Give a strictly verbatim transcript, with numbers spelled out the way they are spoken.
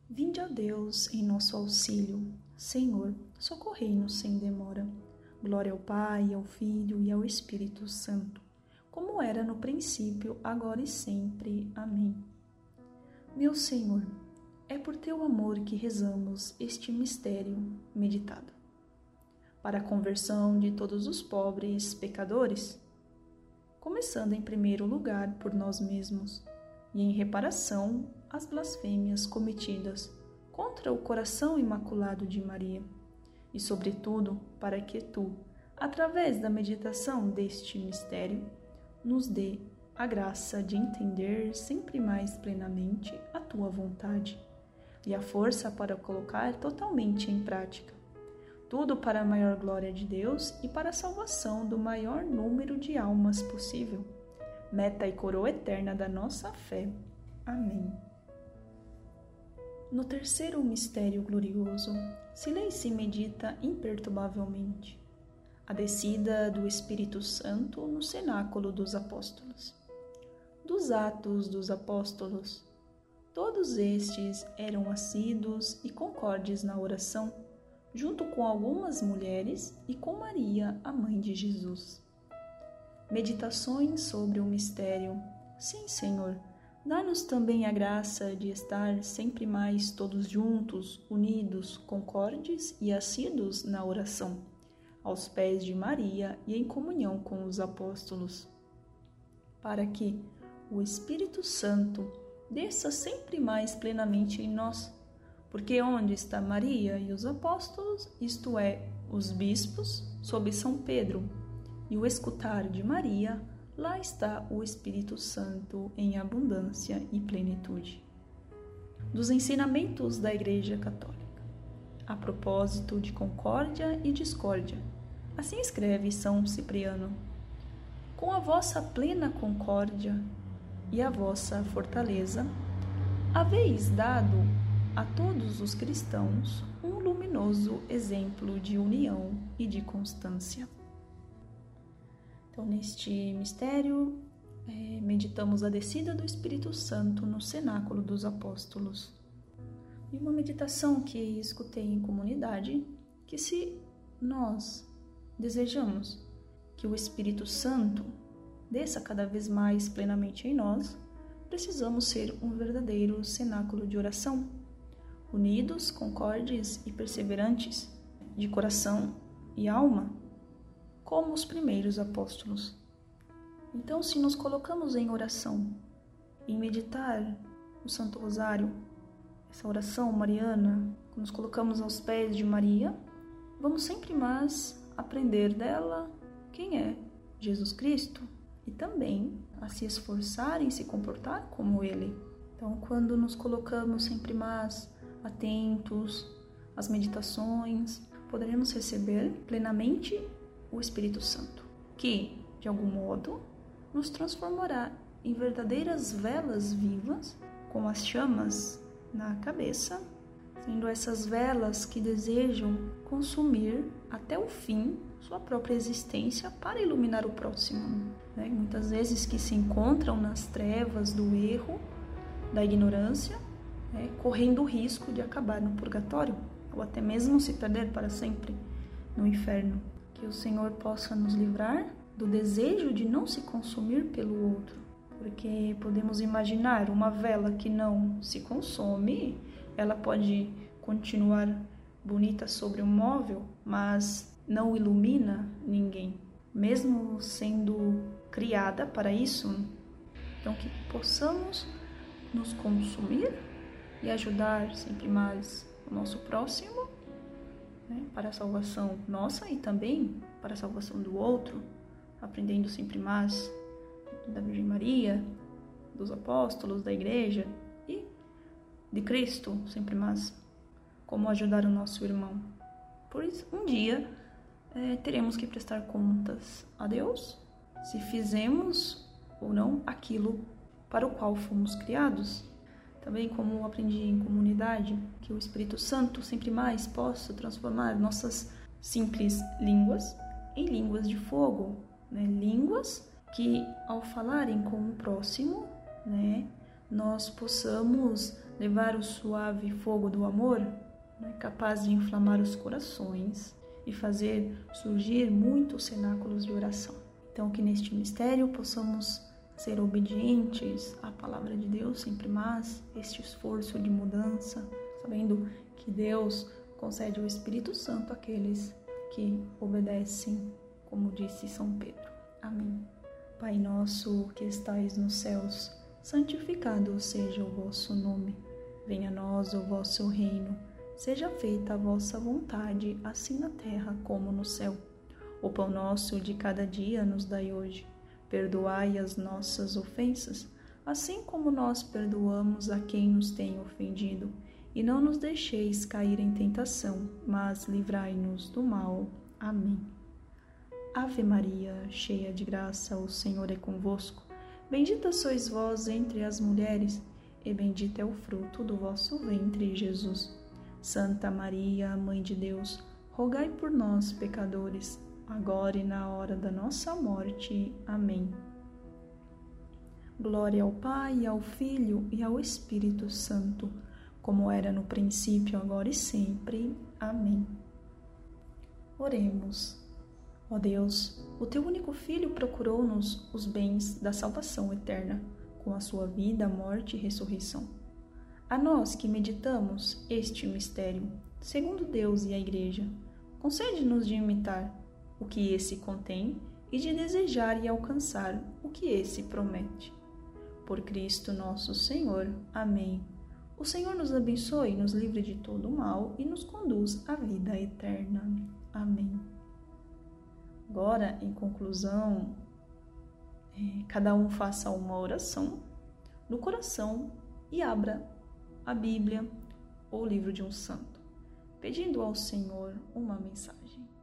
Vinde a Deus em nosso auxílio. Senhor, socorrei-nos sem demora. Glória ao Pai, ao Filho e ao Espírito Santo, como era no princípio, agora e sempre. Amém. Meu Senhor, é por teu amor que rezamos este mistério meditado. Para a conversão de todos os pobres pecadores, começando em primeiro lugar por nós mesmos, e em reparação às blasfêmias cometidas contra o coração imaculado de Maria, e sobretudo para que tu, através da meditação deste mistério, nos dê a graça de entender sempre mais plenamente a tua vontade e a força para colocar totalmente em prática. Tudo para a maior glória de Deus e para a salvação do maior número de almas possível, meta e coroa eterna da nossa fé. Amém. No terceiro mistério glorioso, se lê e se medita imperturbavelmente a descida do Espírito Santo no cenáculo dos apóstolos. Dos Atos dos Apóstolos, todos estes eram assíduos e concordes na oração, junto com algumas mulheres e com Maria, a mãe de Jesus. Meditações sobre o mistério. Sim, Senhor, dá-nos também a graça de estar sempre mais todos juntos, unidos, concordes e assíduos na oração, aos pés de Maria e em comunhão com os apóstolos, para que o Espírito Santo desça sempre mais plenamente em nós, porque onde está Maria e os apóstolos, isto é, os bispos, sob São Pedro, e o escutar de Maria, lá está o Espírito Santo em abundância e plenitude. Dos ensinamentos da Igreja Católica, a propósito de concórdia e discórdia, assim escreve São Cipriano: com a vossa plena concórdia e a vossa fortaleza, haveis dado a todos os cristãos um luminoso exemplo de união e de constância. Então, neste mistério, é, meditamos a descida do Espírito Santo no cenáculo dos apóstolos. E uma meditação que escutei em comunidade, que se nós desejamos que o Espírito Santo desça cada vez mais plenamente em nós, precisamos ser um verdadeiro cenáculo de oração, unidos, concordes e perseverantes, de coração e alma, como os primeiros apóstolos. Então, se nos colocamos em oração, em meditar o Santo Rosário, essa oração mariana, nos colocamos aos pés de Maria, vamos sempre mais aprender dela quem é Jesus Cristo e também a se esforçar em se comportar como Ele. Então, quando nos colocamos sempre mais atentos às meditações, poderemos receber plenamente o Espírito Santo, que, de algum modo, nos transformará em verdadeiras velas vivas, com as chamas na cabeça, sendo essas velas que desejam consumir até o fim sua própria existência para iluminar o próximo. Né? Muitas vezes que se encontram nas trevas do erro, da ignorância, né? Correndo o risco de acabar no purgatório, ou até mesmo se perder para sempre no inferno. Que o Senhor possa nos livrar do desejo de não se consumir pelo outro, porque podemos imaginar uma vela que não se consome, ela pode continuar bonita sobre um móvel, mas não ilumina ninguém, mesmo sendo criada para isso. Então, que possamos nos consumir e ajudar sempre mais o nosso próximo, né, para a salvação nossa e também para a salvação do outro, aprendendo sempre mais da Virgem Maria, dos apóstolos, da Igreja e de Cristo, sempre mais, como ajudar o nosso irmão. Pois um dia é, teremos que prestar contas a Deus se fizemos ou não aquilo para o qual fomos criados. Também, como aprendi em comunidade, que o Espírito Santo sempre mais possa transformar nossas simples línguas em línguas de fogo, né? Línguas que, ao falarem com o próximo, né, nós possamos levar o suave fogo do amor, né, capaz de inflamar os corações e fazer surgir muitos cenáculos de oração. Então, que neste mistério possamos ser obedientes à palavra de Deus, sempre mais, este esforço de mudança, sabendo que Deus concede o Espírito Santo àqueles que obedecem, como disse São Pedro. Amém. Pai nosso que estais nos céus, santificado seja o vosso nome. Venha a nós o vosso reino. Seja feita a vossa vontade, assim na terra como no céu. O pão nosso de cada dia nos dai hoje. Perdoai as nossas ofensas, assim como nós perdoamos a quem nos tem ofendido. E não nos deixeis cair em tentação, mas livrai-nos do mal. Amém. Ave Maria, cheia de graça, o Senhor é convosco. Bendita sois vós entre as mulheres, e bendito é o fruto do vosso ventre, Jesus. Santa Maria, Mãe de Deus, rogai por nós, pecadores, agora e na hora da nossa morte. Amém. Glória ao Pai, ao Filho e ao Espírito Santo, como era no princípio, agora e sempre. Amém. Oremos. Ó Deus, o teu único Filho procurou-nos os bens da salvação eterna, com a sua vida, morte e ressurreição. A nós que meditamos este mistério, segundo Deus e a Igreja, concede-nos de imitar o que esse contém e de desejar e alcançar o que esse promete. Por Cristo nosso Senhor. Amém. O Senhor nos abençoe, nos livre de todo o mal e nos conduz à vida eterna. Amém. Agora, em conclusão, é, cada um faça uma oração no coração e abra a Bíblia ou o livro de um santo, pedindo ao Senhor uma mensagem.